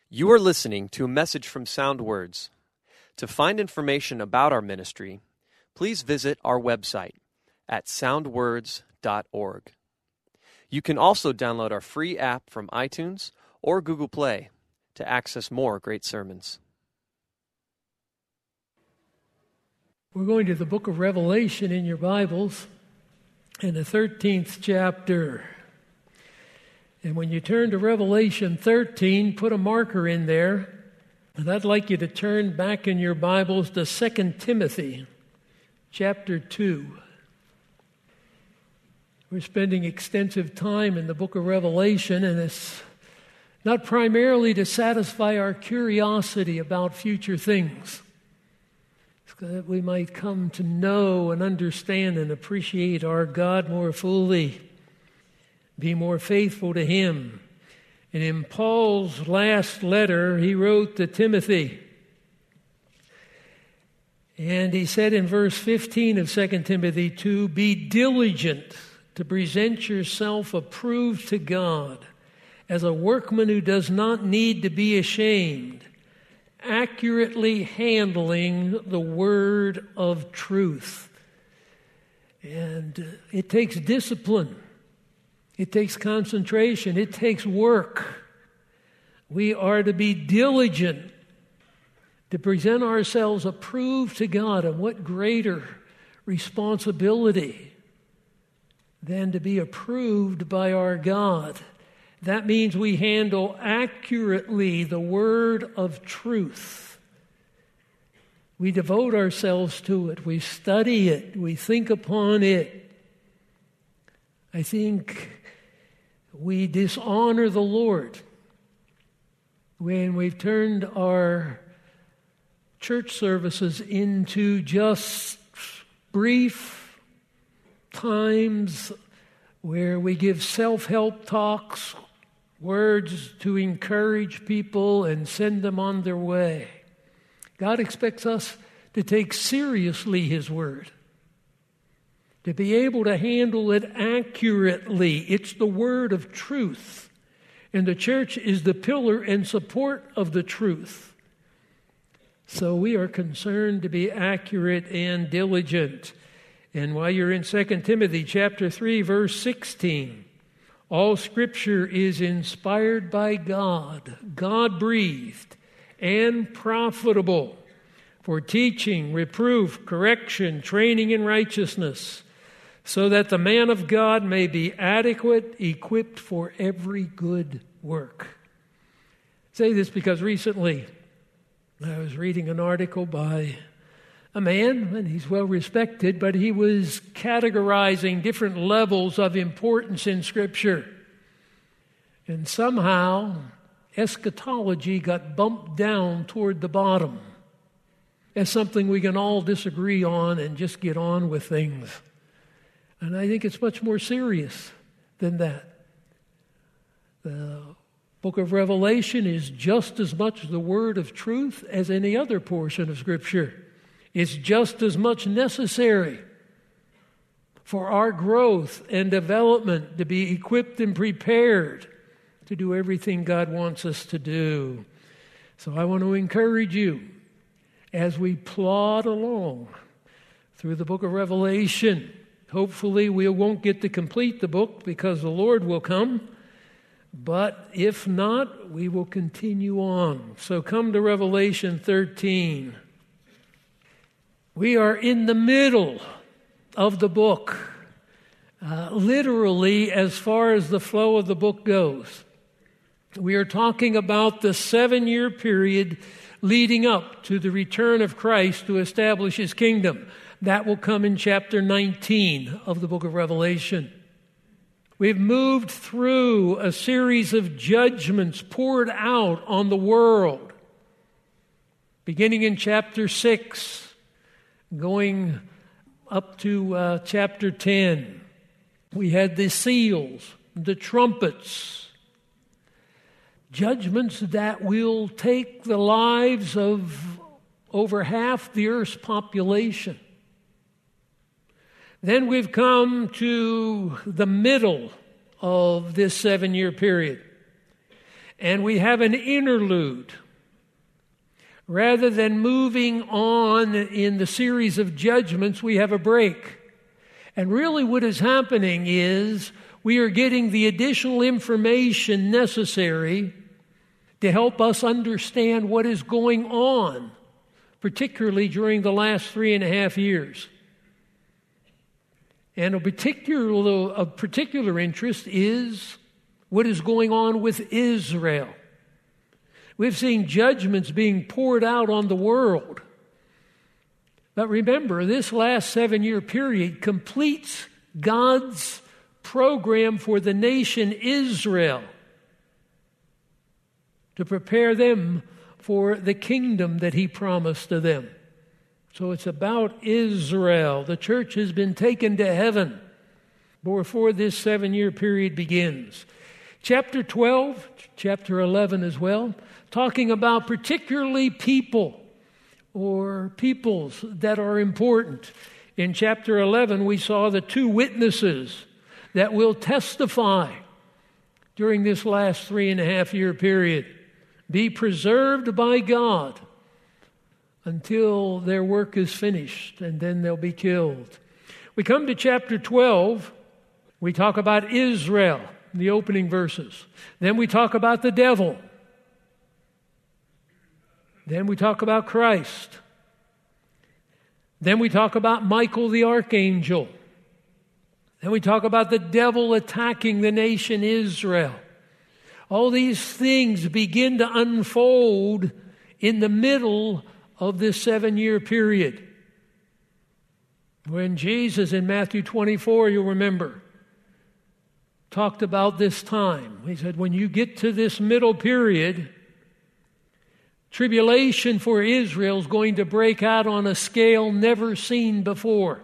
You are listening to a message from Sound Words. To find information about our ministry, please visit our website at soundwords.org. You can also download our free app from iTunes or Google Play to access more great sermons. We're going to the book of Revelation in your Bibles, in the 13th chapter. And when you turn to Revelation 13, put a marker in there. And I'd like you to turn back in your Bibles to 2 Timothy chapter 2. We're spending extensive time in the book of Revelation, and it's not primarily to satisfy our curiosity about future things. It's so that we might come to know and understand and appreciate our God more fully. Be more faithful to Him. And in Paul's last letter, he wrote to Timothy. And he said in verse 15 of 2 Timothy 2, "Be diligent to present yourself approved to God, as a workman who does not need to be ashamed, accurately handling the word of truth." And it takes discipline. It takes concentration. It takes work. We are to be diligent to present ourselves approved to God. And what greater responsibility than to be approved by our God? That means we handle accurately the word of truth. We devote ourselves to it. We study it. We think upon it. I think we dishonor the Lord when we've turned our church services into just brief times where we give self-help talks, words to encourage people and send them on their way. God expects us to take seriously His word, to be able to handle it accurately. It's the word of truth, and the church is the pillar and support of the truth. So we are concerned to be accurate and diligent. And while you're in 2 Timothy chapter 3, verse 16, all Scripture is inspired by God, God-breathed, and profitable for teaching, reproof, correction, training in righteousness, so that the man of God may be adequate, equipped for every good work. I say this because recently I was reading an article by a man, and he's well respected, but he was categorizing different levels of importance in Scripture. And somehow eschatology got bumped down toward the bottom as something we can all disagree on and just get on with things. And I think it's much more serious than that. The book of Revelation is just as much the word of truth as any other portion of Scripture. It's just as much necessary for our growth and development to be equipped and prepared to do everything God wants us to do. So I want to encourage you as we plod along through the book of Revelation. Hopefully we won't get to complete the book because the Lord will come. But if not, we will continue on. So come to Revelation 13. We are in the middle of the book, literally as far as the flow of the book goes. We are talking about the 7-year period leading up to the return of Christ to establish His kingdom. That will come in chapter 19 of the book of Revelation. We've moved through a series of judgments poured out on the world, beginning in chapter 6, going up to chapter 10. We had the seals, the trumpets, judgments that will take the lives of over half the earth's population. Then we've come to the middle of this 7-year period. and we have an interlude. Rather than moving on in the series of judgments, we have a break. And really what is happening is we are getting the additional information necessary to help us understand what is going on, particularly during the last 3.5 years. And of particular interest is what is going on with Israel. We've seen judgments being poured out on the world. But remember, this last 7-year period completes God's program for the nation Israel to prepare them for the kingdom that He promised to them. So it's about Israel. The church has been taken to heaven before this 7-year period begins. Chapter 12, chapter 11 as well, talking about particularly people or peoples that are important. In chapter 11, we saw the 2 witnesses that will testify during this last 3.5-year period, be preserved by God until their work is finished, and then they'll be killed. We come to chapter 12, we talk about Israel, the opening verses. Then we talk about the devil. Then we talk about Christ. Then we talk about Michael the archangel. Then we talk about the devil attacking the nation Israel. All these things begin to unfold in the middle of this 7-year period. When Jesus in Matthew 24, you'll remember, talked about this time. He said, when you get to this middle period, tribulation for Israel is going to break out on a scale never seen before.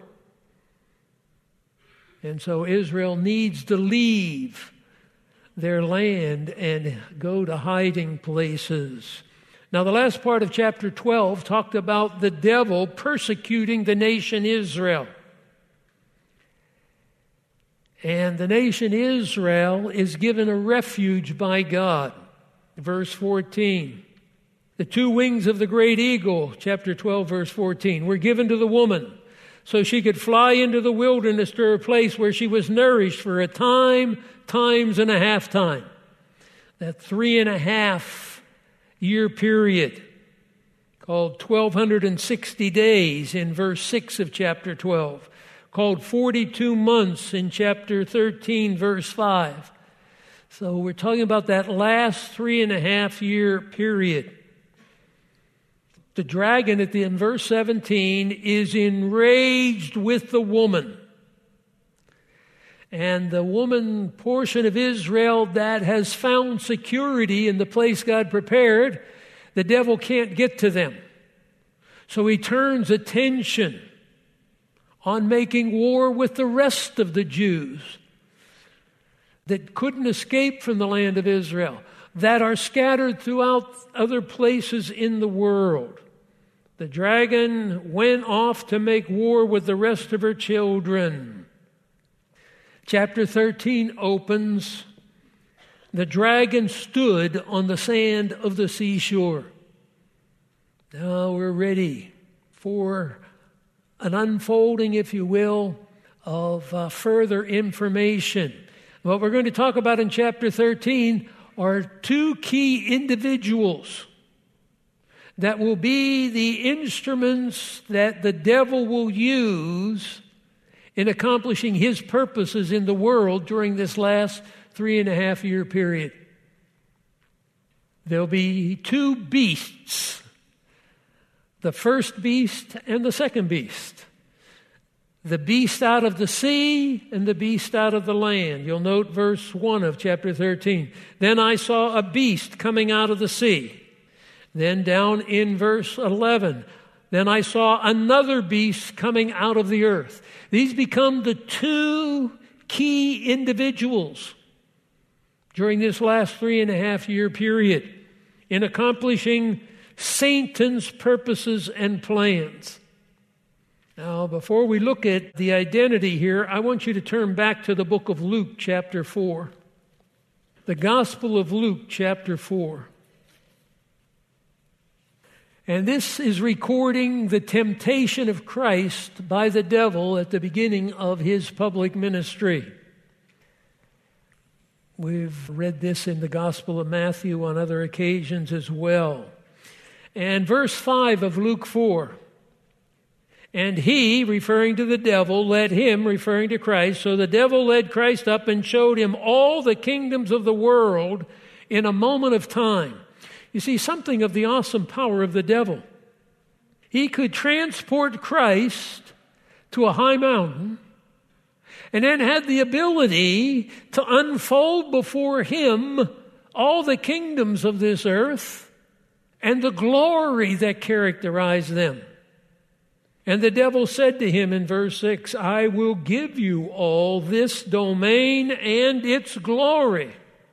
And so Israel needs to leave their land and go to hiding places. Now, the last part of chapter 12 talked about the devil persecuting the nation Israel. And the nation Israel is given a refuge by God. Verse 14. The 2 wings of the great eagle, chapter 12, verse 14, were given to the woman so she could fly into the wilderness to her place where she was nourished for a time, times and a half time. That 3.5-year period called 1,260 days in verse 6 of chapter 12, called 42 months in chapter 13, verse 5. So we're talking about that last 3.5-year period. The dragon in verse 17 is enraged with the woman. And the woman portion of Israel that has found security in the place God prepared, the devil can't get to them. So he turns attention on making war with the rest of the Jews that couldn't escape from the land of Israel, that are scattered throughout other places in the world. The dragon went off to make war with the rest of her children. Chapter 13 opens, the dragon stood on the sand of the seashore. Now we're ready for an unfolding, if you will, of further information. What we're going to talk about in chapter 13 are 2 key individuals that will be the instruments that the devil will use in accomplishing his purposes in the world during this last 3.5-year period. There'll be 2 beasts, the first beast and the second beast. The beast out of the sea and the beast out of the land. You'll note verse 1 of chapter 13. Then I saw a beast coming out of the sea. Then down in verse 11, then I saw another beast coming out of the earth. These become the 2 key individuals during this last 3.5-year period in accomplishing Satan's purposes and plans. Now, before we look at the identity here, I want you to turn back to the book of Luke, chapter 4. the Gospel of Luke, chapter 4. And this is recording the temptation of Christ by the devil at the beginning of his public ministry. We've read this in the Gospel of Matthew on other occasions as well. And verse 5 of Luke 4. And he, referring to the devil, led him, referring to Christ. So the devil led Christ up and showed him all the kingdoms of the world in a moment of time. You see something of the awesome power of the devil. He could transport Christ to a high mountain and then had the ability to unfold before him all the kingdoms of this earth and the glory that characterized them. And the devil said to him in verse 6, I will give you all this domain and its glory.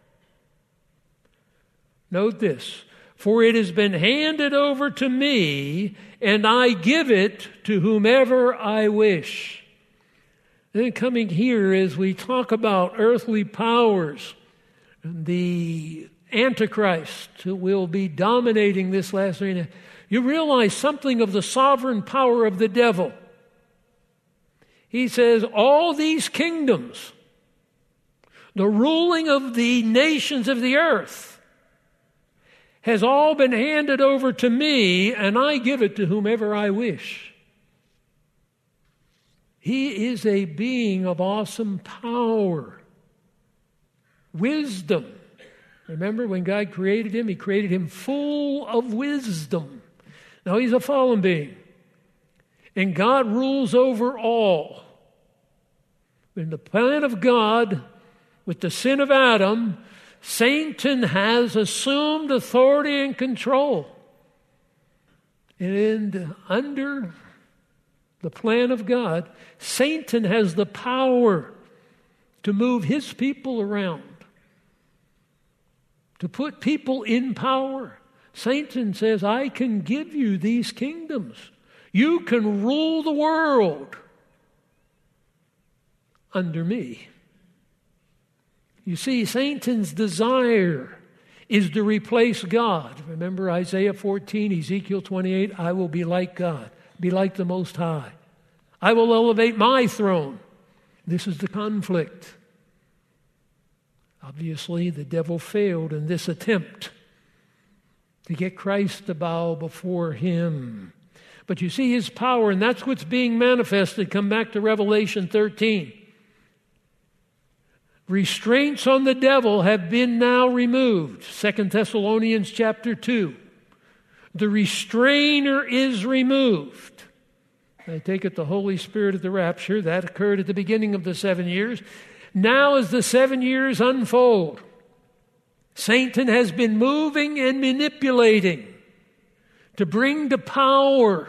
Note this, for it has been handed over to me, and I give it to whomever I wish. Then coming here as we talk about earthly powers, the Antichrist who will be dominating this last arena, you realize something of the sovereign power of the devil. He says, all these kingdoms, the ruling of the nations of the earth, has all been handed over to me, and I give it to whomever I wish. He is a being of awesome power, wisdom. Remember when God created him, he created him full of wisdom. Now he's a fallen being, and God rules over all. In the plan of God, with the sin of Adam, Satan has assumed authority and control. And under the plan of God, Satan has the power to move his people around, to put people in power. Satan says, I can give you these kingdoms. You can rule the world under me. You see, Satan's desire is to replace God. Remember Isaiah 14, Ezekiel 28, I will be like God, be like the Most High. I will elevate my throne. This is the conflict. Obviously, the devil failed in this attempt to get Christ to bow before him. But you see his power, and that's what's being manifested. Come back to Revelation 13. Restraints on the devil have been now removed. 2 Thessalonians chapter 2. The restrainer is removed. I take it the Holy Spirit at the rapture. That occurred at the beginning of the 7 years. Now as the 7 years unfold, Satan has been moving and manipulating to bring to power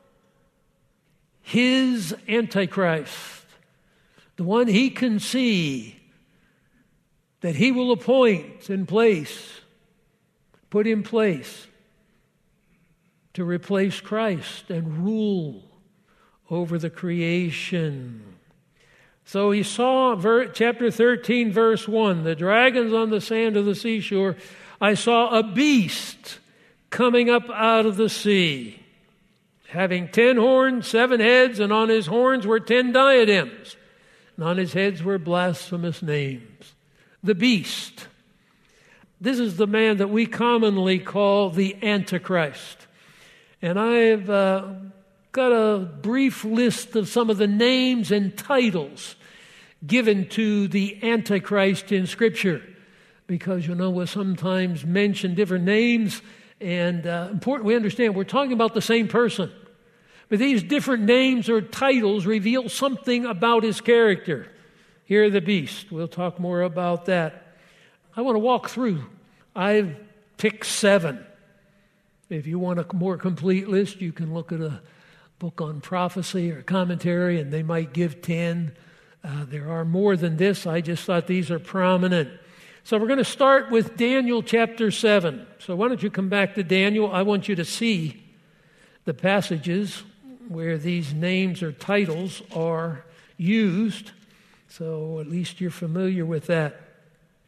his Antichrist, the one he can see that he will appoint in place, put in place to replace Christ and rule over the creation. So he saw, chapter 13, verse 1, the dragons on the sand of the seashore. I saw a beast coming up out of the sea, having 10 horns, 7 heads, and on his horns were 10 diadems, and on his heads were blasphemous names. The beast. This is the man that we commonly call the Antichrist. And I've got a brief list of some of the names and titles given to the Antichrist in Scripture, because, we sometimes mention different names, and important we understand we're talking about the same person. But these different names or titles reveal something about his character. Here, the beast. We'll talk more about that. I want to walk through. I've picked 7. If you want a more complete list, you can look at a book on prophecy or commentary, and they might give 10. There are more than this. I just thought these are prominent. So we're going to start with Daniel chapter 7. So why don't you come back to Daniel? I want you to see the passages where these names or titles are used. So at least you're familiar with that.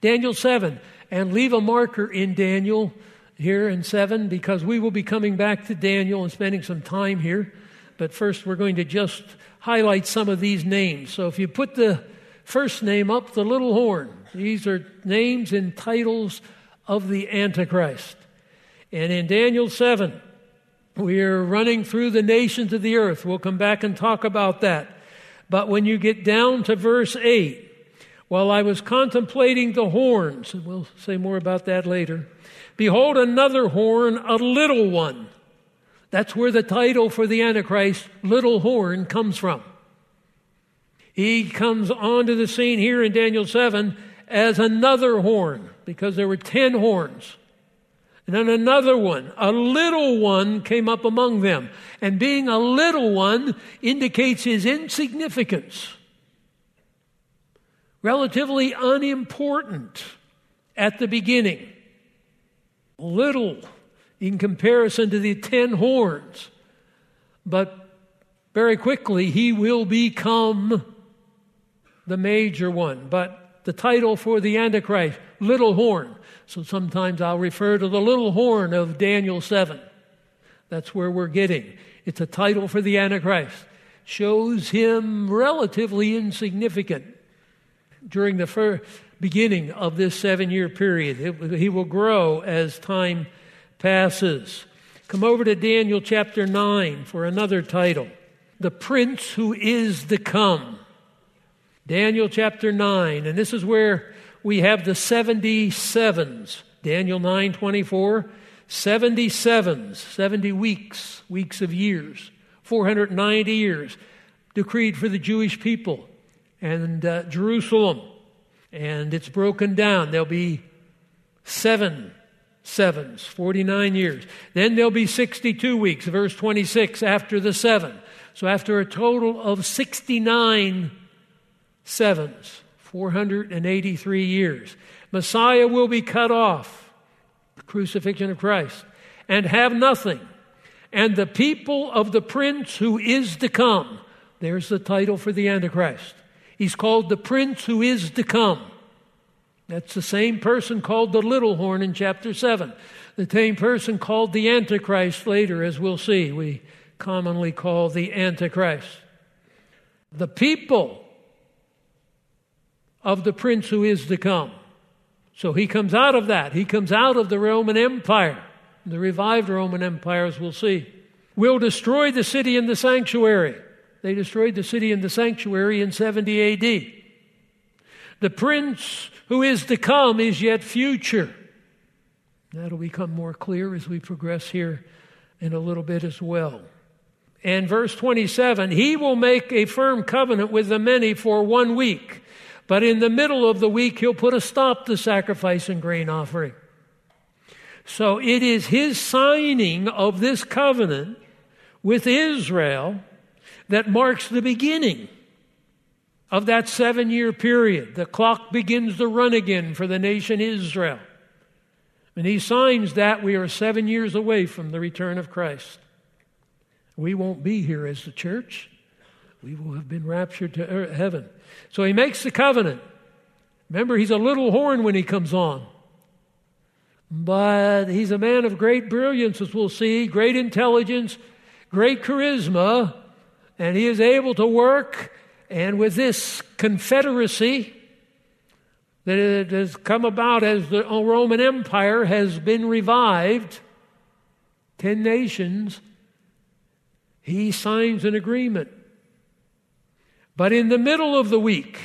Daniel 7. And leave a marker in Daniel here in 7, because we will be coming back to Daniel and spending some time here. But first we're going to just highlight some of these names. So if you put the first name up, the little horn, these are names and titles of the Antichrist. And in Daniel 7, we are running through the nations of the earth. We'll come back and talk about that. But when you get down to verse 8, while I was contemplating the horns, and we'll say more about that later, behold, another horn, a little one. That's where the title for the Antichrist, little horn, comes from. He comes onto the scene here in Daniel 7 as another horn, because there were 10 horns. And then another one, a little one, came up among them. And being a little one indicates his insignificance. Relatively unimportant at the beginning. Little in comparison to the 10 horns. But very quickly he will become the major one. But the title for the Antichrist, little horn. So sometimes I'll refer to the little horn of Daniel 7. That's where we're getting. It's a title for the Antichrist. Shows him relatively insignificant during the beginning of this 7-year period. He will grow as time passes. Come over to Daniel chapter 9 for another title. The Prince Who Is to Come. Daniel chapter 9, and this is where we have the 77s. Daniel 9:24, 77s, 70 weeks of years, 490 years, decreed for the Jewish people and Jerusalem. And it's broken down. There'll be 7 sevens, 49 years. Then there'll be 62 weeks, verse 26, after the 7. So after a total of 69 sevens, 483 years, Messiah will be cut off, the crucifixion of Christ, and have nothing. And the people of the Prince Who Is to Come, there's the title for the Antichrist. He's called the Prince Who Is to Come. That's the same person called the little horn in chapter 7. The same person called the Antichrist later, as we'll see. We commonly call the Antichrist. The people of the Prince Who Is to Come. So he comes out of that. He comes out of the Roman Empire. The revived Roman Empire, as we'll see, will destroy the city and the sanctuary. They destroyed the city and the sanctuary in 70 A.D. The Prince Who Is to Come is yet future. That'll become more clear as we progress here in a little bit as well. And verse 27, he will make a firm covenant with the many for 1 week. But in the middle of the week, he'll put a stop to sacrifice and grain offering. So it is his signing of this covenant with Israel that marks the beginning of that 7-year period. The clock begins to run again for the nation Israel. When he signs that, we are 7 years away from the return of Christ. We won't be here as the church. We will have been raptured to heaven. So he makes the covenant. Remember, he's a little horn when he comes on. But he's a man of great brilliance, as we'll see, great intelligence, great charisma, and he is able to work. And with this confederacy that it has come about as the Roman Empire has been revived, 10 nations, he signs an agreement. But in the middle of the week,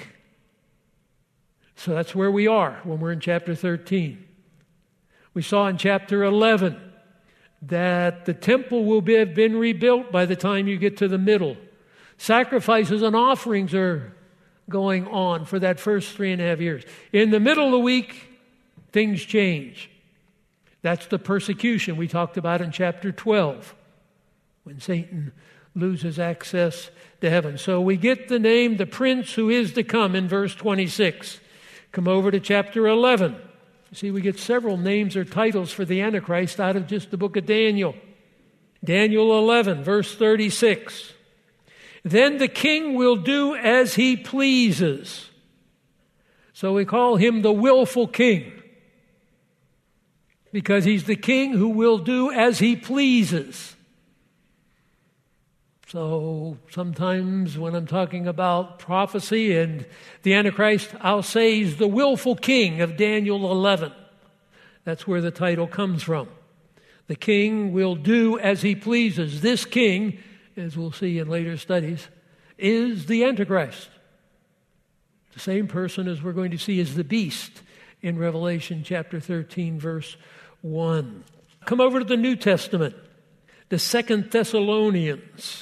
so that's where we are when we're in chapter 13. We saw in chapter 11 that the temple will have been rebuilt by the time you get to the middle. Sacrifices and offerings are going on for that first 3.5 years. In the middle of the week, things change. That's the persecution we talked about in chapter 12, when Satan loses access to heaven. So we get the name, the Prince Who Is to Come, in verse 26. Come over to chapter 11. See, we get several names or titles for the Antichrist out of just the book of Daniel. Daniel 11, verse 36. Then the king will do as he pleases. So we call him the willful king, because he's the king who will do as he pleases. So sometimes when I'm talking about prophecy and the Antichrist, I'll say he's the willful king of Daniel 11. That's where the title comes from. The king will do as he pleases. This king, as we'll see in later studies, is the Antichrist. The same person as we're going to see as the beast in Revelation chapter 13, verse 1. Come over to the New Testament, the 2 Thessalonians.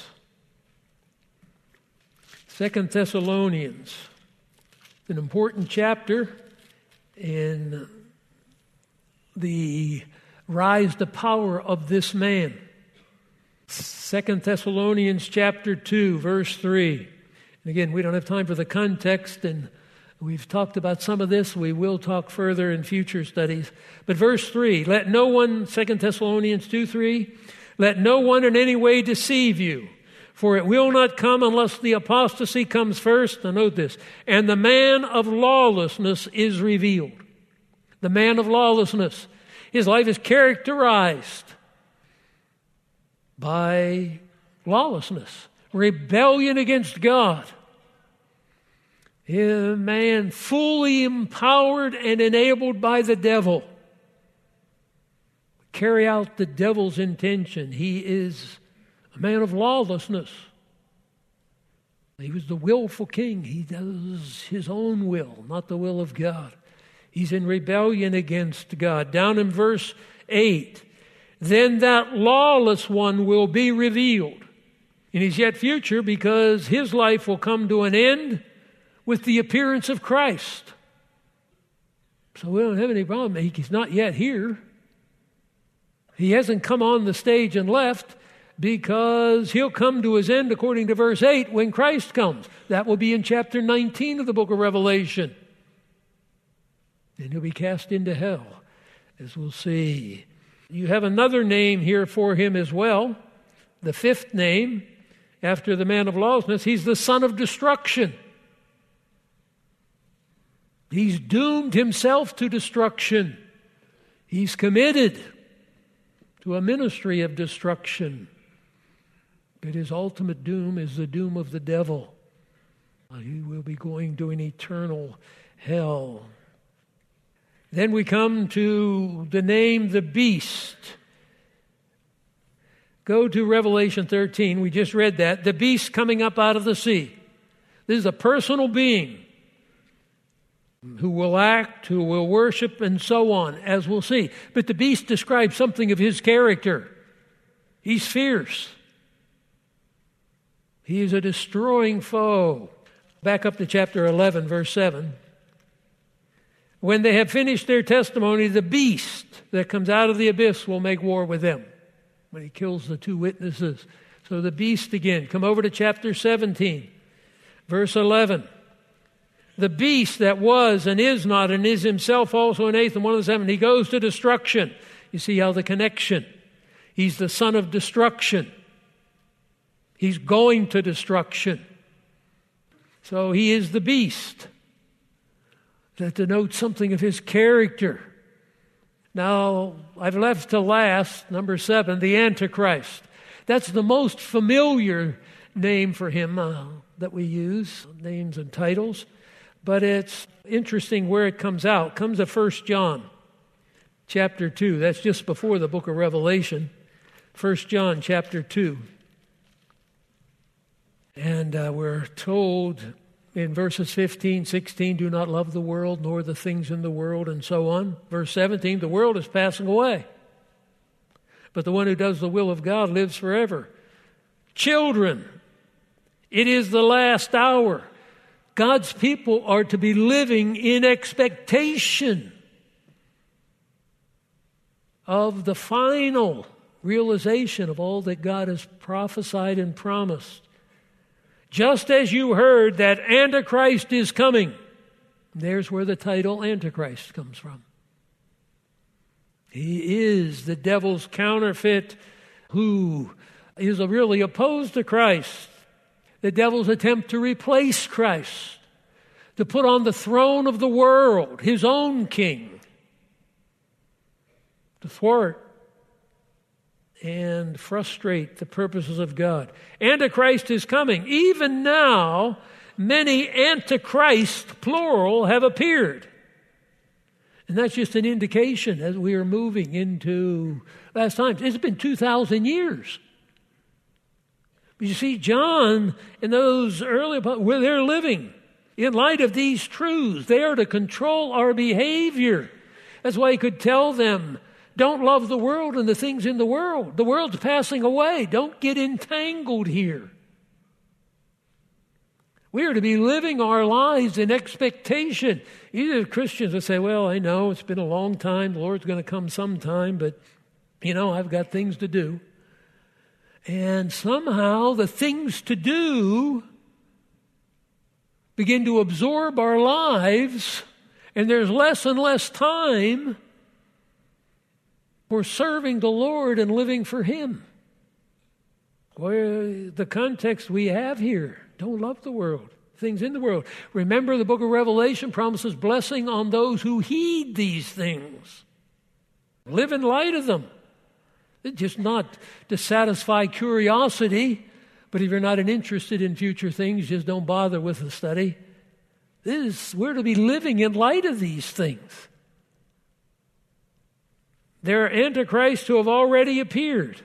2 Thessalonians, an important chapter in the rise to power of this man. 2 Thessalonians chapter 2, verse 3. And again, we don't have time for the context, and we've talked about some of this. We will talk further in future studies. But verse 3, let no one, 2 Thessalonians 2, 3, let no one in any way deceive you. For it will not come unless the apostasy comes first. Now note this. And the man of lawlessness is revealed. The man of lawlessness. His life is characterized by lawlessness, rebellion against God. A man fully empowered and enabled by the devil. Carry out the devil's intention. He is a man of lawlessness. He was the willful king. He does his own will, not the will of God. He's in rebellion against God. Down in verse 8, then that lawless one will be revealed. And he's yet future because his life will come to an end with the appearance of Christ. So we don't have any problem. He's not yet here. He hasn't come on the stage and left, because he'll come to his end, according to verse 8, when Christ comes. That will be in chapter 19 of the book of Revelation. And he'll be cast into hell, as we'll see. You have another name here for him as well, the fifth name, after the man of lawlessness. He's the son of destruction. He's doomed himself to destruction. He's committed to a ministry of destruction. But his ultimate doom is the doom of the devil. He will be going to an eternal hell. Then we come to the name the beast. Go to Revelation 13. We just read that. The beast coming up out of the sea. This is a personal being who will act, who will worship, and so on, as we'll see. But the beast describes something of his character. He's fierce. He is a destroying foe. Back up to chapter 11, verse 7. When they have finished their testimony, the beast that comes out of the abyss will make war with them when he kills the two witnesses. So the beast again. Come over to chapter 17, verse 11. The beast that was and is not and is himself also an eighth and one of the seven. He goes to destruction. You see how the connection. He's the son of destruction. He's going to destruction. So he is the beast. That denotes something of his character. Now, I've left to last, number 7, the Antichrist. That's the most familiar name for him that we use, names and titles. But it's interesting where it comes out. It comes to 1 John chapter 2. That's just before the book of Revelation. 1 John chapter 2. And we're told in verses 15, 16, do not love the world nor the things in the world, and so on. Verse 17, the world is passing away, but the one who does the will of God lives forever. Children, it is the last hour. God's people are to be living in expectation of the final realization of all that God has prophesied and promised. Just as you heard that Antichrist is coming, there's where the title Antichrist comes from. He is the devil's counterfeit who is really opposed to Christ. The devil's attempt to replace Christ. to put on the throne of the world his own king, to thwart and frustrate the purposes of God. Antichrist is coming. Even now, many antichrists, plural, have appeared. And that's just an indication as we are moving into last times. It's been 2,000 years. But you see, John and those early, where they're living in light of these truths, they are to control our behavior. That's why he could tell them, don't love the world and the things in the world. The world's passing away. Don't get entangled here. We are to be living our lives in expectation. Either Christians will say, well, I know it's been a long time. The Lord's going to come sometime, but, I've got things to do. And somehow the things to do begin to absorb our lives, and there's less and less time for serving the Lord and living for Him. Where the context we have here, don't love the world, things in the world. Remember, the book of Revelation promises blessing on those who heed these things. Live in light of them. It's just not to satisfy curiosity, but if you're not interested in future things, just don't bother with the study. We're to be living in light of these things. There are antichrists who have already appeared.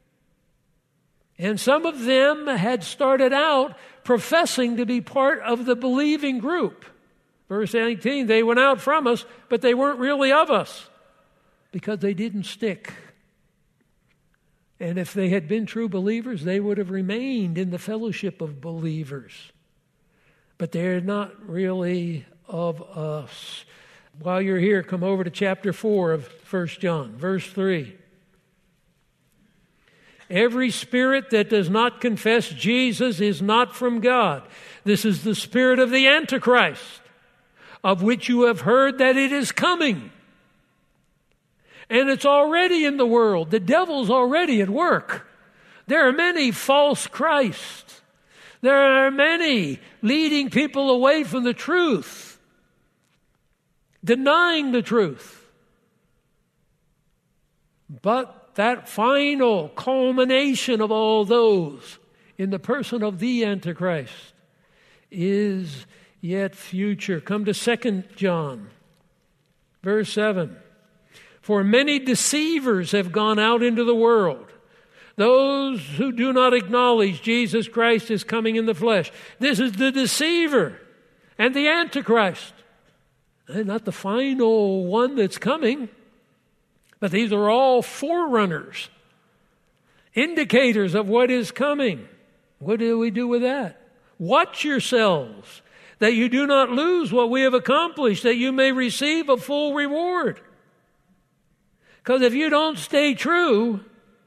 And some of them had started out professing to be part of the believing group. Verse 18, they went out from us, but they weren't really of us because they didn't stick. And if they had been true believers, they would have remained in the fellowship of believers. But they're not really of us. While you're here, come over to chapter 4 of 1 John, verse 3. Every spirit that does not confess Jesus is not from God. This is the spirit of the Antichrist, of which you have heard that it is coming. And it's already in the world. The devil's already at work. There are many false Christs. There are many leading people away from the truth, denying the truth. But that final culmination of all those in the person of the Antichrist is yet future. Come to 2 John, verse 7. For many deceivers have gone out into the world, those who do not acknowledge Jesus Christ is coming in the flesh. This is the deceiver and the Antichrist. And not the final one that's coming, but these are all forerunners, indicators of what is coming. What do we do with that? Watch yourselves, that you do not lose what we have accomplished, that you may receive a full reward. Because if you don't stay true,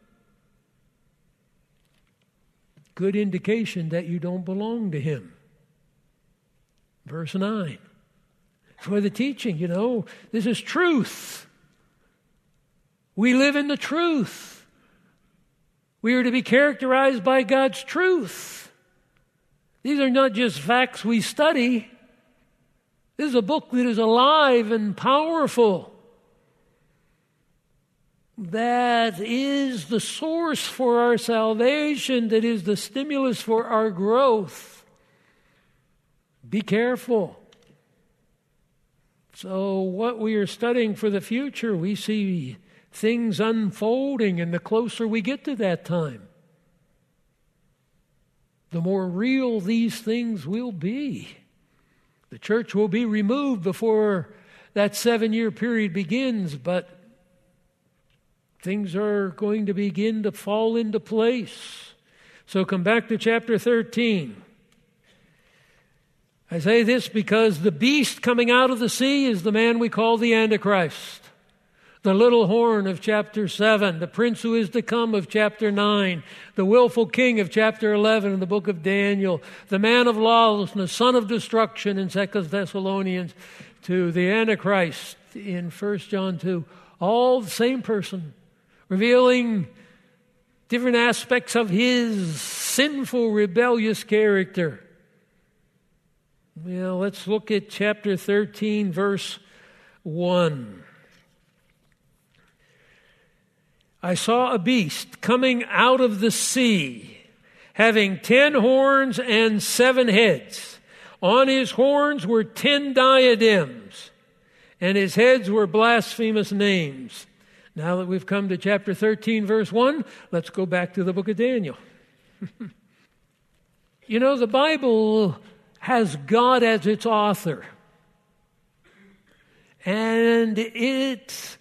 good indication that you don't belong to Him. Verse 9. For the teaching, this is truth. We live in the truth. We are to be characterized by God's truth. These are not just facts we study. This is a book that is alive and powerful. That is the source for our salvation. That is the stimulus for our growth. Be careful. So what we are studying for the future, we see things unfolding, and the closer we get to that time, the more real these things will be. The church will be removed before that 7-year period begins, but things are going to begin to fall into place. So come back to chapter 13. I say this because the beast coming out of the sea is the man we call the Antichrist. The little horn of chapter 7, the prince who is to come of chapter 9, the willful king of chapter 11 in the book of Daniel, the man of lawlessness, son of destruction in 2 Thessalonians 2, the Antichrist in 1 John 2, all the same person, revealing different aspects of his sinful, rebellious character. Well, let's look at chapter 13, verse 1. I saw a beast coming out of the sea, having 10 horns and 7 heads. On his horns were 10 diadems, and his heads were blasphemous names. Now that we've come to chapter 13, verse 1, let's go back to the book of Daniel. You know, the Bible has God as its author. And it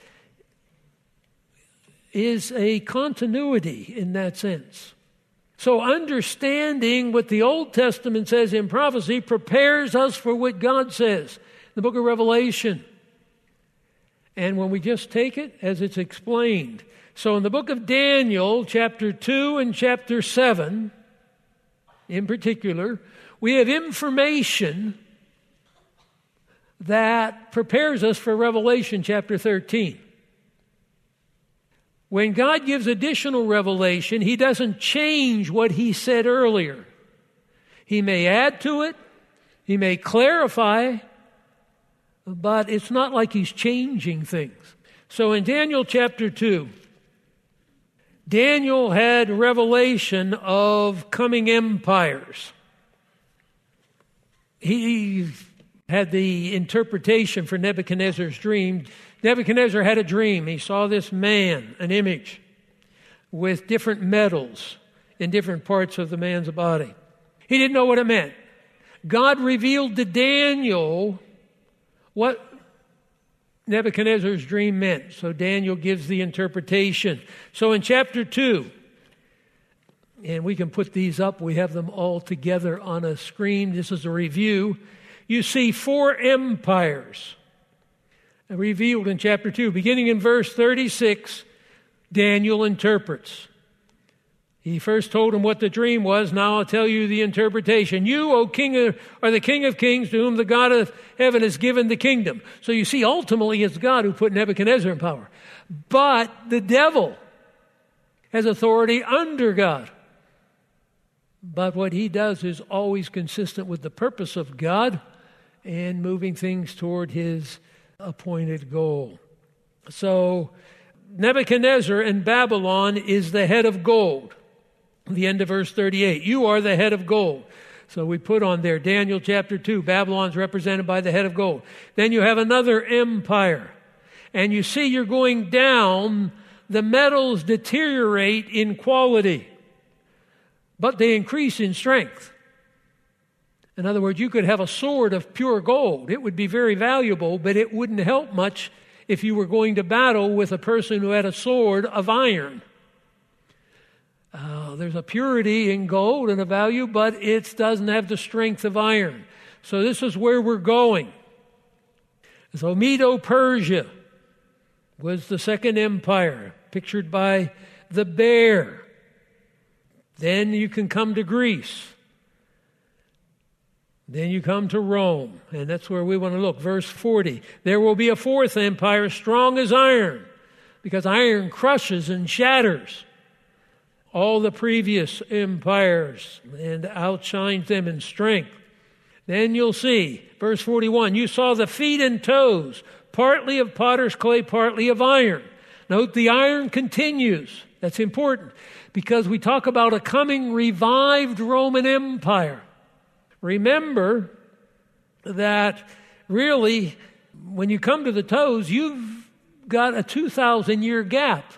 is a continuity in that sense. So understanding what the Old Testament says in prophecy prepares us for what God says in the book of Revelation. And when we just take it as it's explained. So in the book of Daniel, chapter 2 and chapter 7, in particular, we have information that prepares us for Revelation chapter 13. When God gives additional revelation, He doesn't change what He said earlier. He may add to it, He may clarify, but it's not like He's changing things. So in Daniel chapter 2, Daniel had revelation of coming empires. He had the interpretation for Nebuchadnezzar's dream. Nebuchadnezzar had a dream. He saw this man, an image, with different metals in different parts of the man's body. He didn't know what it meant. God revealed to Daniel what Nebuchadnezzar's dream meant. So Daniel gives the interpretation. So in chapter 2, and we can put these up, we have them all together on a screen. This is a review. You see 4 empires revealed in chapter 2. Beginning in verse 36, Daniel interprets. He first told him what the dream was. Now I'll tell you the interpretation. You, O king, are the King of kings, to whom the God of heaven has given the kingdom. So you see, ultimately it's God who put Nebuchadnezzar in power. But the devil has authority under God. But what he does is always consistent with the purpose of God and moving things toward his appointed goal. So Nebuchadnezzar in Babylon is the head of gold. The end of verse 38. You are the head of gold. So we put on there Daniel chapter 2. Babylon's represented by the head of gold. Then you have another empire. And you see you're going down. The metals deteriorate in quality, but they increase in strength. In other words, you could have a sword of pure gold. It would be very valuable, but it wouldn't help much if you were going to battle with a person who had a sword of iron. There's a purity in gold and a value, but it doesn't have the strength of iron. So this is where we're going. So Medo-Persia was the second empire, pictured by the bear. Then you can come to Greece. Then you come to Rome, and that's where we want to look. Verse 40, there will be a fourth empire, strong as iron, because iron crushes and shatters all the previous empires and outshines them in strength. Then you'll see, verse 41, you saw the feet and toes, partly of potter's clay, partly of iron. Note the iron continues. That's important, because we talk about a coming revived Roman Empire. Remember that really, when you come to the toes, you've got a 2,000-year gap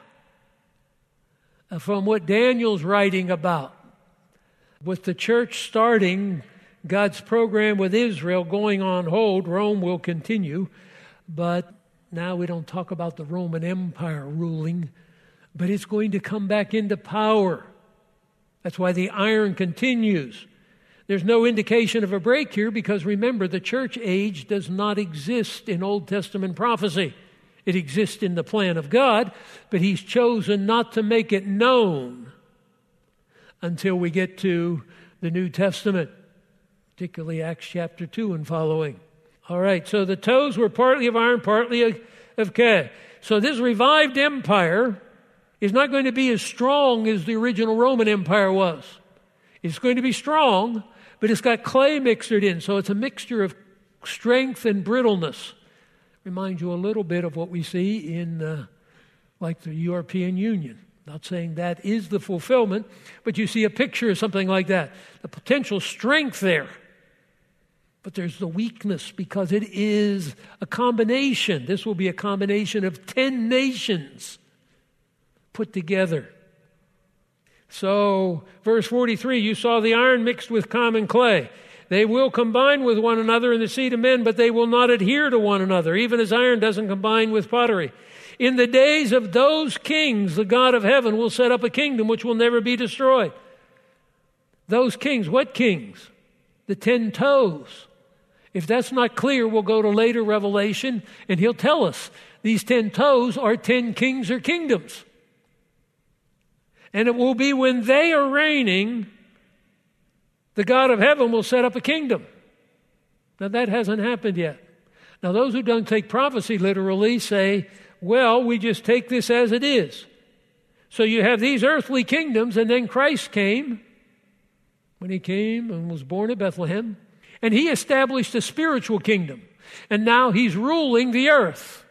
from what Daniel's writing about. With the church starting, God's program with Israel going on hold, Rome will continue. But now we don't talk about the Roman Empire ruling, but it's going to come back into power. That's why the iron continues. There's no indication of a break here because, remember, the church age does not exist in Old Testament prophecy. It exists in the plan of God, but He's chosen not to make it known until we get to the New Testament, particularly Acts chapter 2 and following. All right, so the toes were partly of iron, partly of clay. So this revived empire is not going to be as strong as the original Roman Empire was. It's going to be strong, but it's got clay mixed in, so it's a mixture of strength and brittleness. Reminds you a little bit of what we see in like the European Union. Not saying that is the fulfillment, but you see a picture of something like that. The potential strength there. But there's the weakness because it is a combination. This will be a combination of 10 nations put together. So, verse 43, you saw the iron mixed with common clay. They will combine with one another in the seed of men, but they will not adhere to one another, even as iron doesn't combine with pottery. In the days of those kings, the God of heaven will set up a kingdom which will never be destroyed. Those kings, what kings? The 10 toes. If that's not clear, we'll go to later Revelation, and he'll tell us these 10 toes are 10 kings or kingdoms. And it will be when they are reigning, the God of heaven will set up a kingdom. Now, that hasn't happened yet. Now, those who don't take prophecy literally say, well, we just take this as it is. So you have these earthly kingdoms, and then Christ came, when he came and was born at Bethlehem, and he established a spiritual kingdom. And now he's ruling the earth.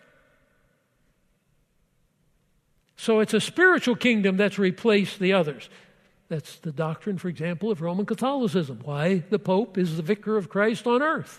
So it's a spiritual kingdom that's replaced the others. That's the doctrine, for example, of Roman Catholicism. Why the Pope is the vicar of Christ on earth.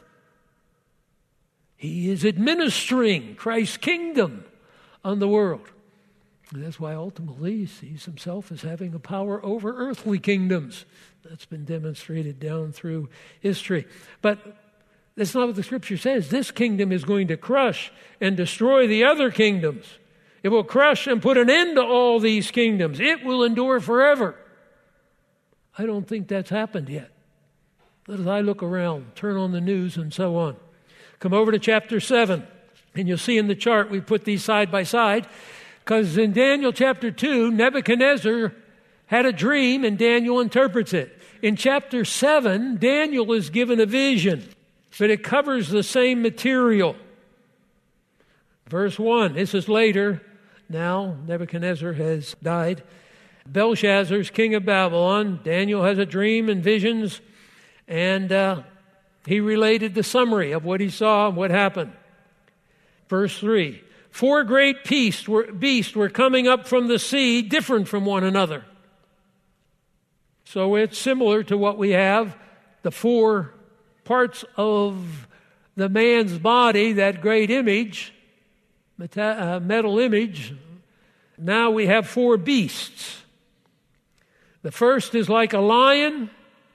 He is administering Christ's kingdom on the world. And that's why ultimately he sees himself as having a power over earthly kingdoms. That's been demonstrated down through history. But that's not what the Scripture says. This kingdom is going to crush and destroy the other kingdoms. It will crush and put an end to all these kingdoms. It will endure forever. I don't think that's happened yet. But as I look around, turn on the news and so on. Come over to chapter 7, and you'll see in the chart we put these side by side, because in Daniel chapter 2, Nebuchadnezzar had a dream, and Daniel interprets it. In chapter 7, Daniel is given a vision, but it covers the same material. Verse 1, this is later. Now Nebuchadnezzar has died. Belshazzar's king of Babylon. Daniel has a dream and visions, and he related the summary of what he saw and what happened. Verse 3, 4 great beasts were coming up from the sea, different from one another. So it's similar to what we have, the 4 parts of the man's body, that great image, metal image. Now we have 4 beasts. The first is like a lion.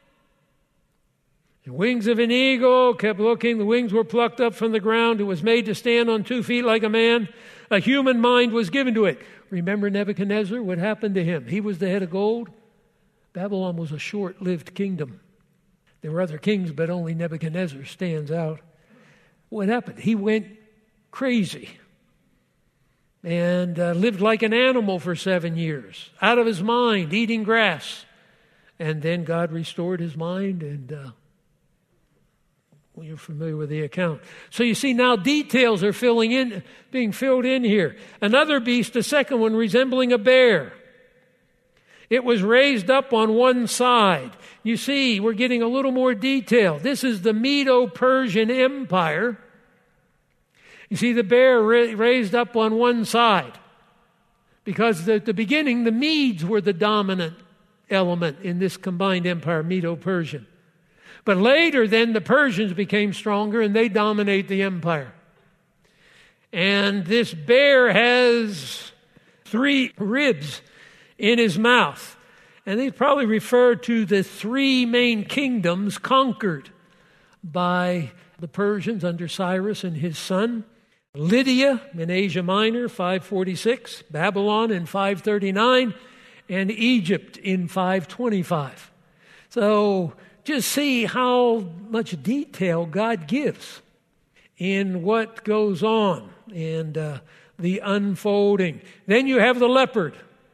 The wings of an eagle, kept looking. The wings were plucked up from the ground. It was made to stand on 2 feet like a man. A human mind was given to it. Remember Nebuchadnezzar? What happened to him? He was the head of gold. Babylon was a short-lived kingdom. There were other kings, but only Nebuchadnezzar stands out. What happened? He went crazy and lived like an animal for 7 years, out of his mind, eating grass. And then God restored his mind, and you're familiar with the account. So you see now details are being filled in here. Another beast, the second one, resembling a bear. It was raised up on one side. You see, we're getting a little more detail. This is the Medo-Persian Empire. You see the bear raised up on one side. Because at the beginning, the Medes were the dominant element in this combined empire, Medo-Persian. But later, then, the Persians became stronger, and they dominate the empire. And this bear has 3 ribs in his mouth. And they probably refer to the 3 main kingdoms conquered by the Persians under Cyrus and his son. Lydia in Asia Minor, 546. Babylon in 539. And Egypt in 525. So just see how much detail God gives in what goes on and the unfolding. Then you have the leopard.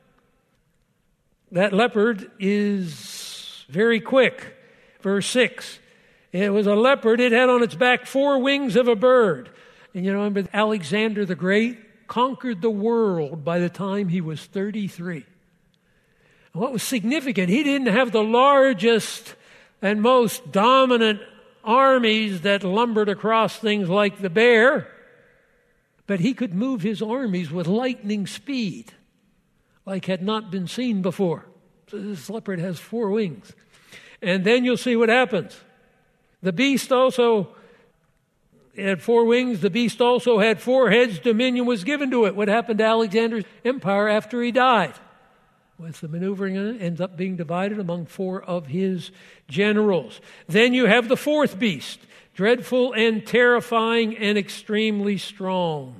That leopard is very quick. Verse 6. It was a leopard. It had on its back 4 wings of a bird. And you know, remember Alexander the Great conquered the world by the time he was 33. And what was significant, he didn't have the largest and most dominant armies that lumbered across things like the bear, but he could move his armies with lightning speed, like had not been seen before. So this leopard has 4 wings. And then you'll see what happens. The beast also had 4 wings. The beast also had 4 heads. Dominion was given to it. What happened to Alexander's empire after he died? With the maneuvering in it, ends up being divided among 4 of his generals. Then you have the 4th beast, dreadful and terrifying and extremely strong.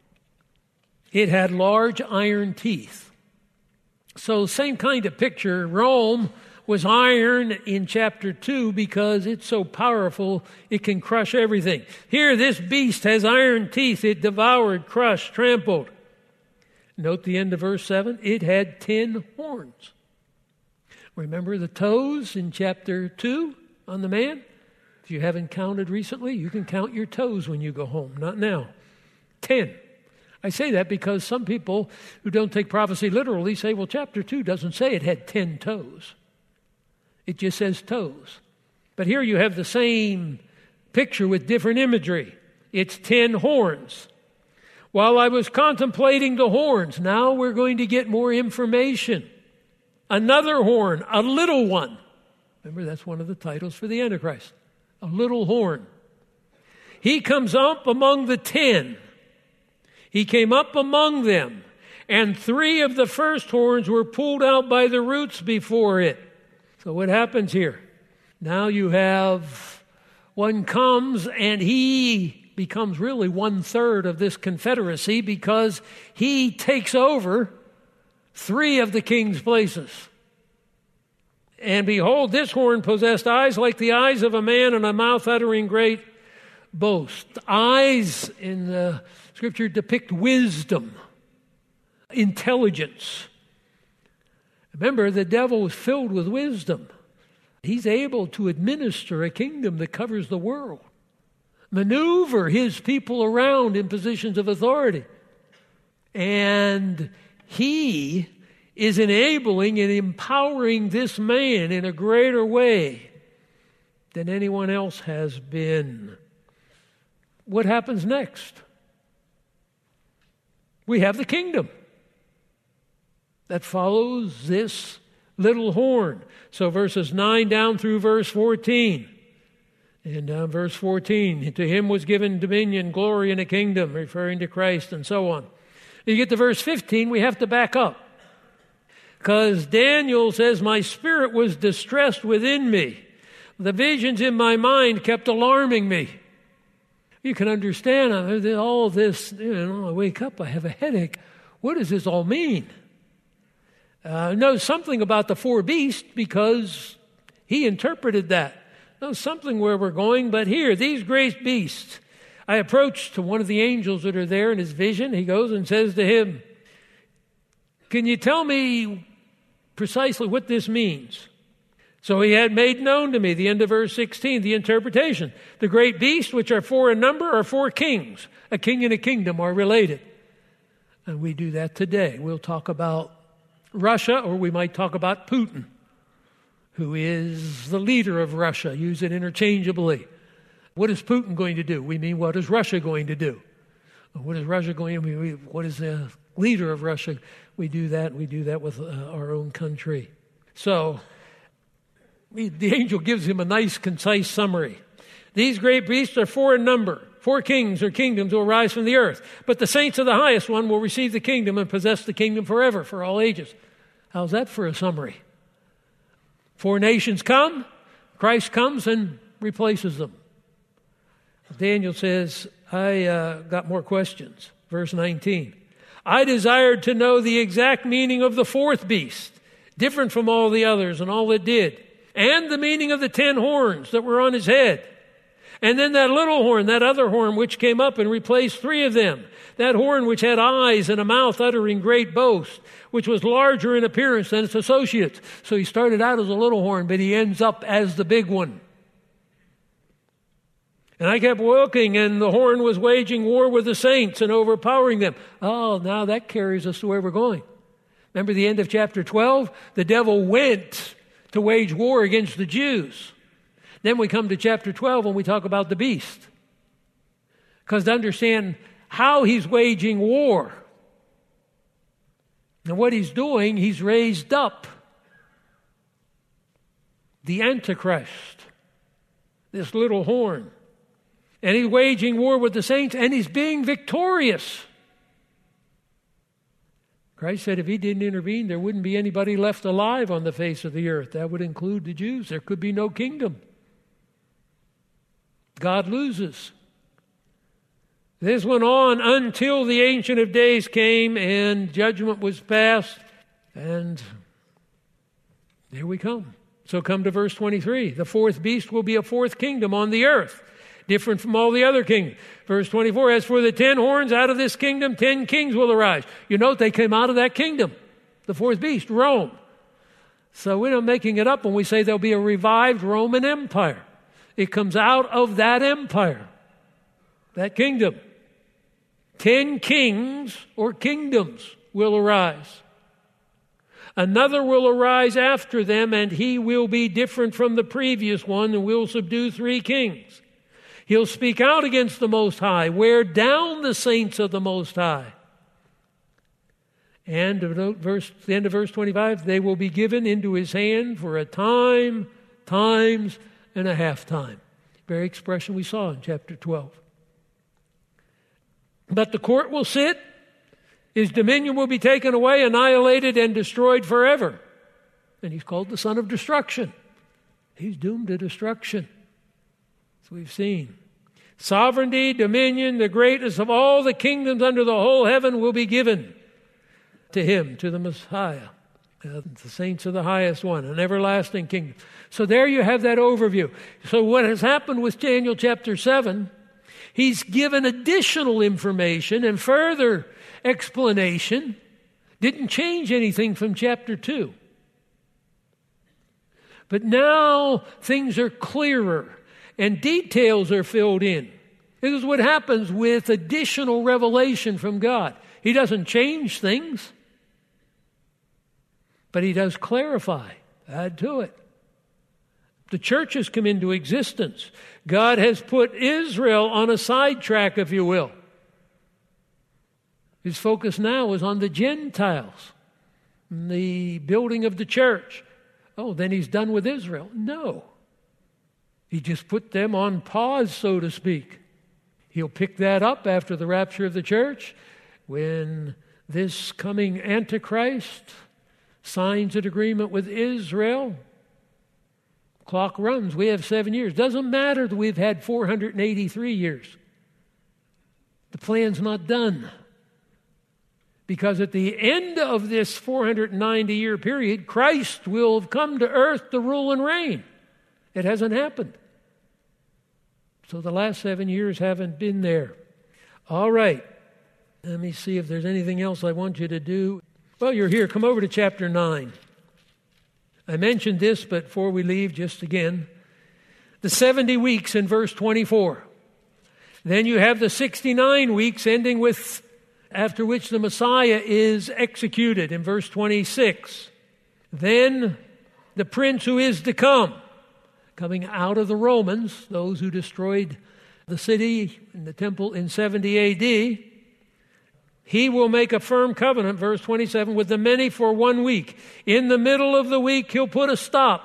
It had large iron teeth. So same kind of picture. Rome was iron in chapter 2 because it's so powerful it can crush everything. Here this beast has iron teeth. It devoured, crushed, trampled. Note the end of verse 7. It had 10 horns. Remember the toes in chapter 2 on the man? If you haven't counted recently, you can count your toes when you go home. Not now. 10. I say that because some people who don't take prophecy literally say, well, chapter 2 doesn't say it had 10 toes. It just says toes. But here you have the same picture with different imagery. It's 10 horns. While I was contemplating the horns, now we're going to get more information. Another horn, a little one. Remember, that's one of the titles for the Antichrist. A little horn. He comes up among the 10. He came up among them, and 3 of the first horns were pulled out by the roots before it. So what happens here? Now you have one comes, and he becomes really 1/3 of this confederacy because he takes over 3 of the king's places. And behold, this horn possessed eyes like the eyes of a man and a mouth uttering great boast. Eyes in the Scripture depict wisdom, intelligence. Remember, the devil was filled with wisdom. He's able to administer a kingdom that covers the world, maneuver his people around in positions of authority. And he is enabling and empowering this man in a greater way than anyone else has been. What happens next? We have the kingdom that follows this little horn. So verses 9 down through verse 14. And verse 14, to him was given dominion, glory, and a kingdom, referring to Christ, and so on. You get to verse 15, we have to back up. Because Daniel says, my spirit was distressed within me. The visions in my mind kept alarming me. You can understand all this, I wake up, I have a headache. What does this all mean? Know something about the 4 beasts because he interpreted that. Know something where we're going, but here, these great beasts. I approached to one of the angels that are there in his vision. He goes and says to him, can you tell me precisely what this means? So he had made known to me, the end of verse 16, the interpretation. The great beasts, which are 4 in number, are 4 kings. A king and a kingdom are related. And we do that today. We'll talk about Russia, or we might talk about Putin, who is the leader of Russia. Use it interchangeably. What is Putin going to do? We mean, what is Russia going to do? What is Russia going to do? What is the leader of Russia? We do that with our own country. So the angel gives him a nice, concise summary. These great beasts are 4 in number. 4 kings or kingdoms will rise from the earth. But the saints of the highest one will receive the kingdom and possess the kingdom forever, for all ages. How's that for a summary? 4 nations come, Christ comes and replaces them. Daniel says, I got more questions. Verse 19. I desired to know the exact meaning of the 4th beast, different from all the others and all it did, and the meaning of the 10 horns that were on his head. And then that little horn, that other horn which came up and replaced 3 of them. That horn which had eyes and a mouth uttering great boast, which was larger in appearance than its associates. So he started out as a little horn, but he ends up as the big one. And I kept looking, and the horn was waging war with the saints and overpowering them. Oh, now that carries us to where we're going. Remember the end of chapter 12? The devil went to wage war against the Jews. Then we come to chapter 12 when we talk about the beast. Because to understand how he's waging war and what he's doing, he's raised up the Antichrist, this little horn. And he's waging war with the saints, and he's being victorious. Christ said if he didn't intervene, there wouldn't be anybody left alive on the face of the earth. That would include the Jews. There could be no kingdom. God loses. This went on until the Ancient of Days came and judgment was passed. And here we come. So come to verse 23. The fourth beast will be a fourth kingdom on the earth, different from all the other kingdoms. Verse 24, as for the 10 horns, out of this kingdom 10 kings will arise. You note they came out of that kingdom. The fourth beast, Rome. So we're not making it up when we say there'll be a revived Roman Empire. It comes out of that empire, that kingdom. 10 kings or kingdoms will arise. Another will arise after them, and he will be different from the previous one and will subdue 3 kings. He'll speak out against the Most High, wear down the saints of the Most High. And the end of verse 25, they will be given into his hand for a time, times, and a half time. Very expression we saw in chapter 12. But the court will sit, his dominion will be taken away, annihilated, and destroyed forever. And he's called the Son of Destruction. He's doomed to destruction. As we've seen. Sovereignty, dominion, the greatness of all the kingdoms under the whole heaven will be given to him, to the Messiah, the saints of the highest one, an everlasting kingdom. So there you have that overview. So what has happened with Daniel chapter 7, he's given additional information and further explanation. Didn't change anything from chapter 2. But now things are clearer and details are filled in. This is what happens with additional revelation from God. He doesn't change things, but he does clarify, add to it. The church has come into existence. God has put Israel on a sidetrack, if you will. His focus now is on the Gentiles, the building of the church. Oh, then he's done with Israel. No. He just put them on pause, so to speak. He'll pick that up after the rapture of the church when this coming Antichrist signs an agreement with Israel. Clock runs. We have 7 years. Doesn't matter that we've had 483 years. The plan's not done. Because at the end of this 490-year period, Christ will have come to earth to rule and reign. It hasn't happened. So the last 7 years haven't been there. All right. Let me see if there's anything else I want you to do. Well, you're here. Come over to chapter 9. I mentioned this, but before we leave, just again, the 70 weeks in verse 24. Then you have the 69 weeks ending with, after which the Messiah is executed in verse 26. Then the prince who is to come, coming out of the Romans, those who destroyed the city and the temple in 70 A.D., he will make a firm covenant, verse 27, with the many for 1 week. In the middle of the week, he'll put a stop.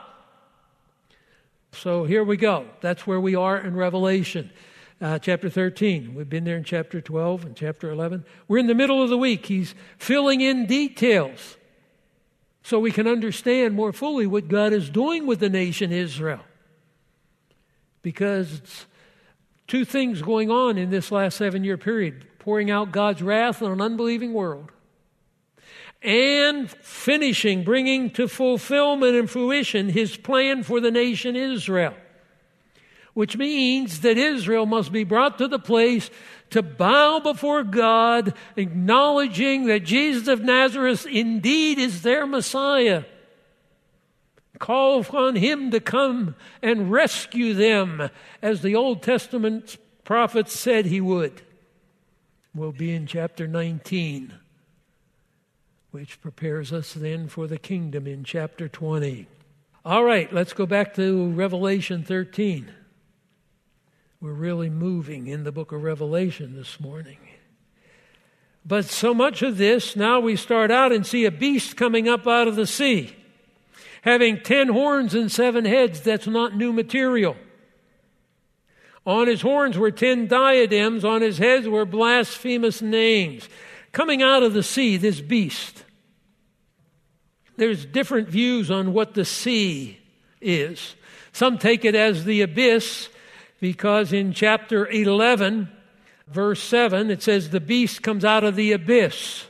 So here we go. That's where we are in Revelation. Chapter 13. We've been there in chapter 12 and chapter 11. We're in the middle of the week. He's filling in details so we can understand more fully what God is doing with the nation Israel. Because it's 2 things going on in this last 7-year period. Pouring out God's wrath on an unbelieving world. And finishing, bringing to fulfillment and fruition his plan for the nation Israel. Which means that Israel must be brought to the place to bow before God, acknowledging that Jesus of Nazareth indeed is their Messiah. Call upon him to come and rescue them, as the Old Testament prophets said he would. We'll be in chapter 19, which prepares us then for the kingdom in chapter 20. All right, let's go back to Revelation 13. We're really moving in the book of Revelation this morning. But so much of this, now we start out and see a beast coming up out of the sea, having 10 horns and 7 heads. That's not new material. On his horns were 10 diadems. On his heads were blasphemous names. Coming out of the sea, this beast. There's different views on what the sea is. Some take it as the abyss, because in chapter 11, verse 7, it says the beast comes out of the abyss.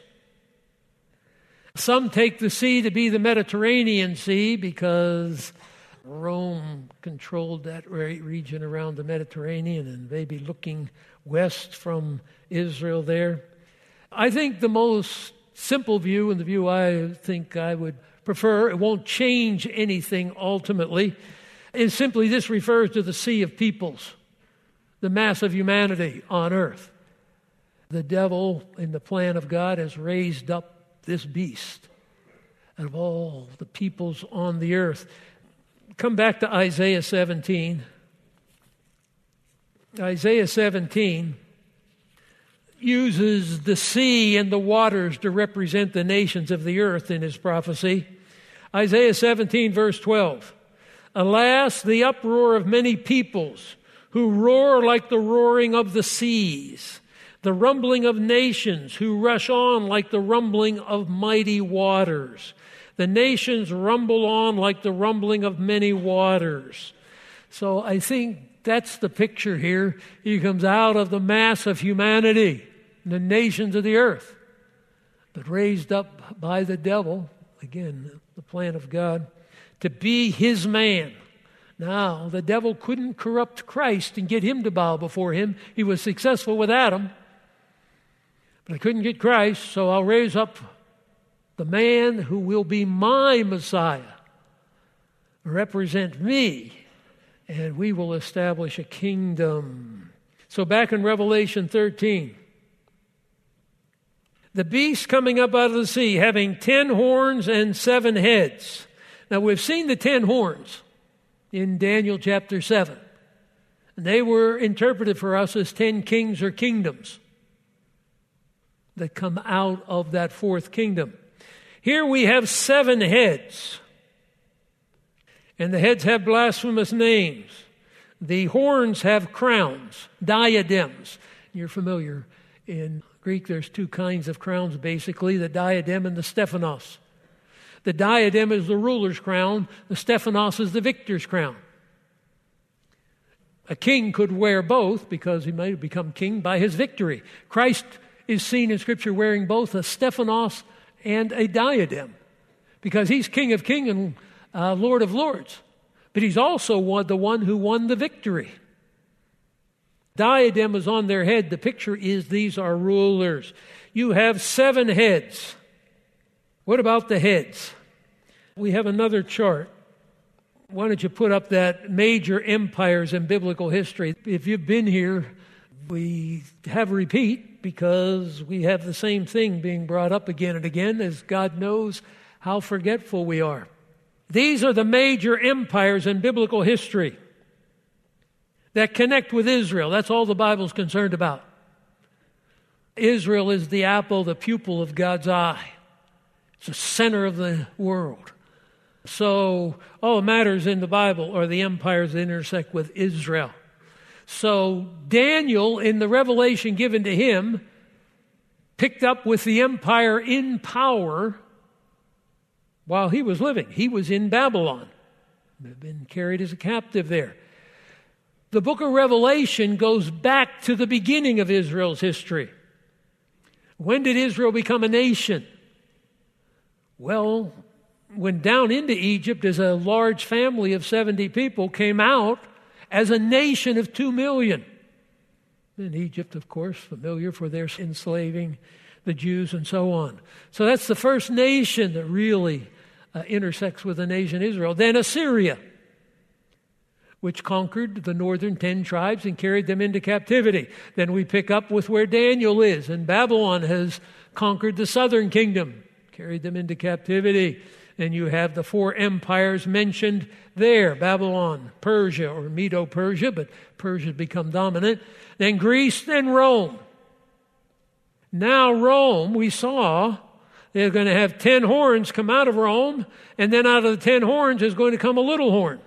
Some take the sea to be the Mediterranean Sea, because Rome controlled that region around the Mediterranean, and maybe looking west from Israel there. I think the most simple view, and the view I think I would prefer, it won't change anything ultimately, is simply this refers to the sea of peoples, the mass of humanity on earth. The devil, in the plan of God, has raised up this beast out of all the peoples on the earth. Come back to Isaiah 17. Isaiah 17 uses the sea and the waters to represent the nations of the earth in his prophecy. Isaiah 17, verse 12. Alas, the uproar of many peoples who roar like the roaring of the seas, the rumbling of nations who rush on like the rumbling of mighty waters. The nations rumble on like the rumbling of many waters. So I think that's the picture here. He comes out of the mass of humanity, the nations of the earth, but raised up by the devil, again, the plan of God, to be his man. Now, the devil couldn't corrupt Christ and get him to bow before him. He was successful with Adam, but I couldn't get Christ, so I'll raise up the man who will be my Messiah, represent me, and we will establish a kingdom. So back in Revelation 13, the beast coming up out of the sea, having 10 horns and 7 heads. Now we've seen the 10 horns in Daniel chapter 7. And they were interpreted for us as 10 kings or kingdoms that come out of that fourth kingdom. Here we have 7 heads. And the heads have blasphemous names. The horns have crowns, diadems. You're familiar. In Greek, there's 2 kinds of crowns, basically, the diadem and the stephanos. The diadem is the ruler's crown. The stephanos is the victor's crown. A king could wear both because he might have become king by his victory. Christ is seen in Scripture wearing both a stephanos and a diadem because he's King of Kings and Lord of Lords. But he's also the one who won the victory. Diadem is on their head. The picture is these are rulers. You have 7 heads. What about the heads? We have another chart. Why don't you put up that major empires in biblical history? If you've been here, we have a repeat because we have the same thing being brought up again and again, as God knows how forgetful we are. These are the major empires in biblical history that connect with Israel. That's all the Bible's concerned about. Israel is the apple, the pupil of God's eye. It's the center of the world. So all that matters in the Bible are the empires that intersect with Israel. So Daniel, in the revelation given to him, picked up with the empire in power while he was living. He was in Babylon. He had been carried as a captive there. The book of Revelation goes back to the beginning of Israel's history. When did Israel become a nation? Well, when down into Egypt as a large family of 70 people came out as a nation of 2 million. And Egypt, of course, familiar for their enslaving the Jews and so on. So that's the first nation that really intersects with the nation Israel. Then Assyria, which conquered the northern 10 tribes and carried them into captivity. Then we pick up with where Daniel is, and Babylon has conquered the southern kingdom, carried them into captivity. And you have the 4 empires mentioned there, Babylon, Persia, or Medo-Persia, but Persia's become dominant. Then Greece, then Rome. Now Rome, we saw, they're going to have 10 horns come out of Rome, and then out of the 10 horns is going to come a little horn.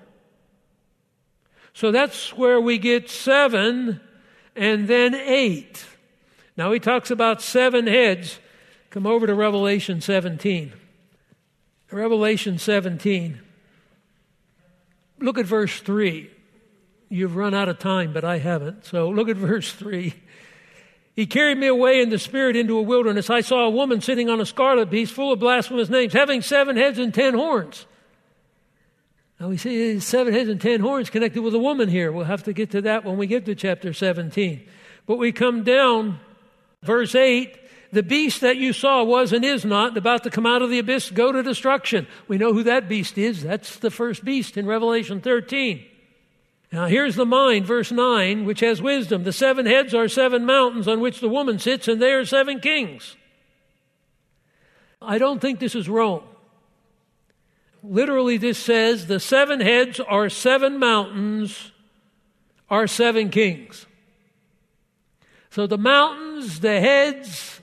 So that's where we get 7 and then 8. Now he talks about 7 heads. Come over to Revelation 17. Revelation 17. Look at verse 3. You've run out of time, but I haven't. So look at verse 3. He carried me away in the spirit into a wilderness. I saw a woman sitting on a scarlet beast full of blasphemous names, having 7 heads and 10 horns. Now we see 7 heads and 10 horns connected with a woman here. We'll have to get to that when we get to chapter 17. But we come down, verse 8, the beast that you saw was and is not, about to come out of the abyss, go to destruction. We know who that beast is. That's the first beast in Revelation 13. Now here's the mind, verse 9, which has wisdom. The 7 heads are 7 mountains on which the woman sits, and they are 7 kings. I don't think this is Rome. Literally this says the 7 heads are 7 mountains, are 7 kings. So the mountains, the heads,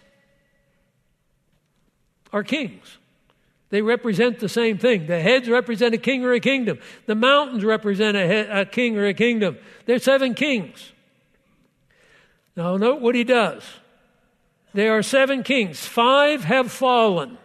are kings. They represent the same thing. The heads represent a king or a kingdom. The mountains represent a king or a kingdom. They're 7 kings. Now note what he does. There are 7 kings. 5 have fallen.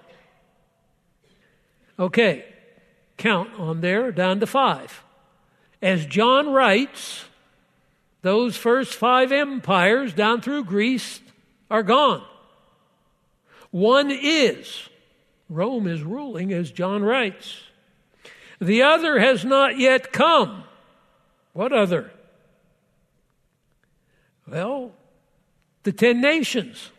Okay, count on there down to 5. As John writes, those first 5 empires down through Greece are gone. One is. Rome is ruling as John writes. The other has not yet come. What other? Well, the 10 nations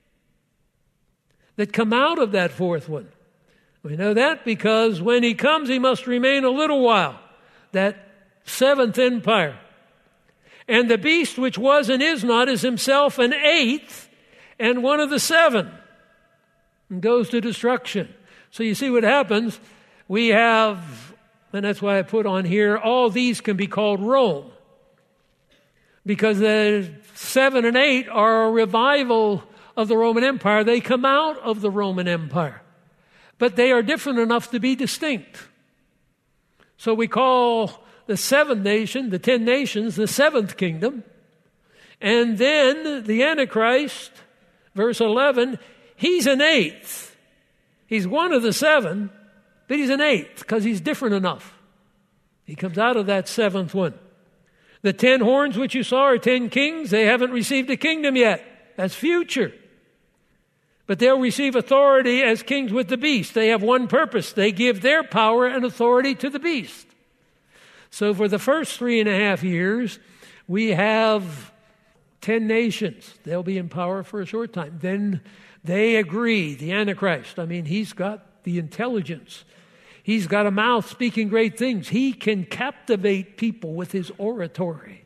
that come out of that 4th one. We know that because when he comes, he must remain a little while. That 7th empire. And the beast which was and is not is himself an 8th and one of the 7. And goes to destruction. So you see what happens. We have, and that's why I put on here, all these can be called Rome. Because the 7 and 8 are a revival of the Roman Empire. They come out of the Roman Empire. But they are different enough to be distinct. So we call the 7th nation, the 10 nations, the 7th kingdom. And then the Antichrist, verse 11, he's an 8th. He's one of the 7, but he's an 8th because he's different enough. He comes out of that 7th one. The 10 horns which you saw are 10 kings. They haven't received a kingdom yet. That's future. But they'll receive authority as kings with the beast. They have one purpose. They give their power and authority to the beast. So for the first 3.5 years, we have 10 nations. They'll be in power for a short time. Then they agree, the Antichrist. I mean, he's got the intelligence. He's got a mouth speaking great things. He can captivate people with his oratory.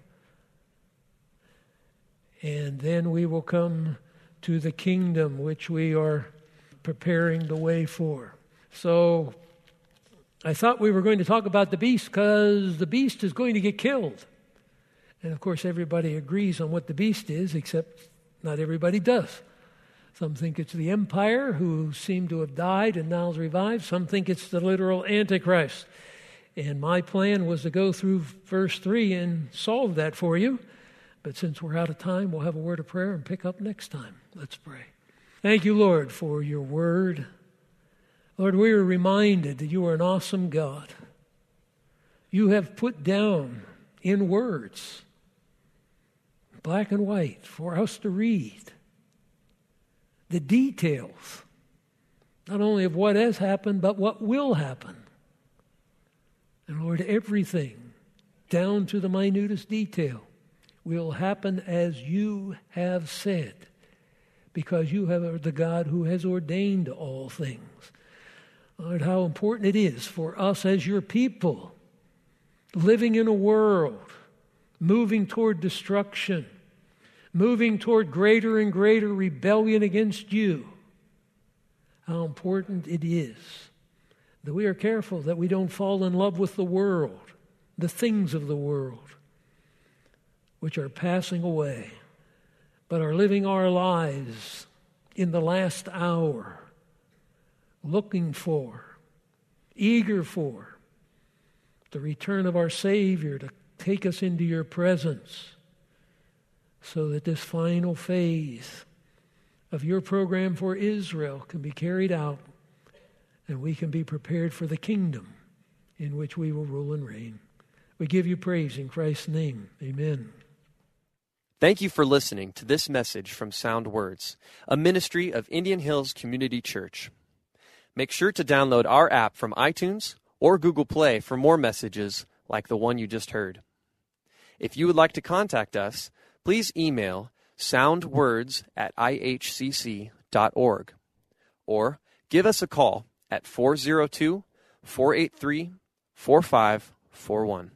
And then we will come to the kingdom which we are preparing the way for. So I thought we were going to talk about the beast because the beast is going to get killed. And of course everybody agrees on what the beast is, except not everybody does. Some think it's the empire who seem to have died and now is revived. Some think it's the literal Antichrist. And my plan was to go through verse 3 and solve that for you. But since we're out of time, we'll have a word of prayer and pick up next time. Let's pray. Thank you, Lord, for your word. Lord, we are reminded that you are an awesome God. You have put down in words, black and white, for us to read, the details, not only of what has happened, but what will happen. And Lord, everything, down to the minutest detail, will happen as you have said, because you are the God who has ordained all things. Lord, how important it is for us as your people, living in a world, moving toward destruction, moving toward greater and greater rebellion against you. How important it is that we are careful that we don't fall in love with the world, the things of the world, which are passing away, but are living our lives in the last hour, looking for, eager for the return of our Savior to take us into your presence, so that this final phase of your program for Israel can be carried out and we can be prepared for the kingdom in which we will rule and reign. We give you praise in Christ's name. Amen. Thank you for listening to this message from Sound Words, a ministry of Indian Hills Community Church. Make sure to download our app from iTunes or Google Play for more messages like the one you just heard. If you would like to contact us, please email soundwords@ihcc.org or give us a call at 402-483-4541.